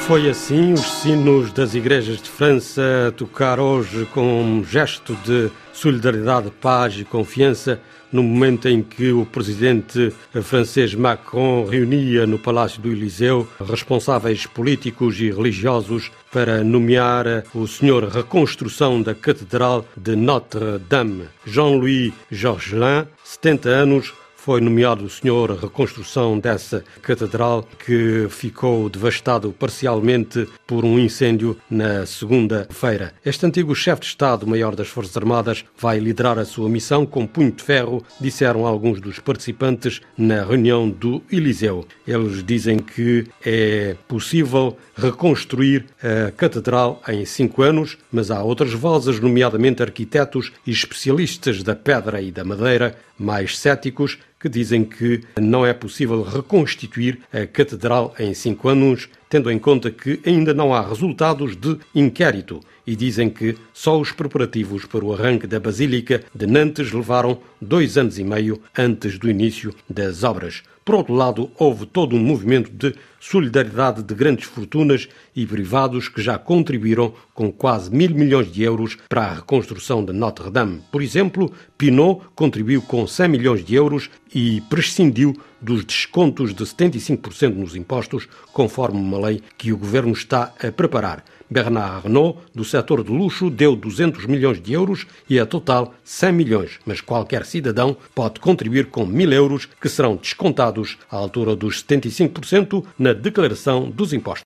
Foi assim, os sinos das igrejas de França a tocar hoje com um gesto de solidariedade, paz e confiança no momento em que o presidente francês Macron reunia no Palácio do Eliseu responsáveis políticos e religiosos para nomear o senhor reconstrução da Catedral de Notre-Dame. Jean-Louis Georgelin, 70 anos, foi nomeado o senhor reconstrução dessa catedral que ficou devastado parcialmente por um incêndio na segunda-feira. Este antigo chefe de Estado-Maior das Forças Armadas vai liderar a sua missão com punho de ferro, disseram alguns dos participantes na reunião do Eliseu. Eles dizem que é possível reconstruir a catedral em 5 anos, mas há outras vozes, nomeadamente arquitetos e especialistas da pedra e da madeira, mais céticos, que dizem que não é possível reconstituir a catedral em 5 anos, tendo em conta que ainda não há resultados de inquérito, e dizem que só os preparativos para o arranque da Basílica de Nantes levaram 2 anos e meio antes do início das obras. Por outro lado, houve todo um movimento de solidariedade de grandes fortunas e privados que já contribuíram com quase 1.000 milhões de euros para a reconstrução de Notre-Dame. Por exemplo, Pinot contribuiu com 100 milhões de euros e prescindiu dos descontos de 75% nos impostos, conforme uma lei que o governo está a preparar. Bernard Arnault, do setor de luxo, deu 200 milhões de euros e, a total, 100 milhões. Mas qualquer cidadão pode contribuir com 1.000 euros, que serão descontados à altura dos 75% na declaração dos impostos.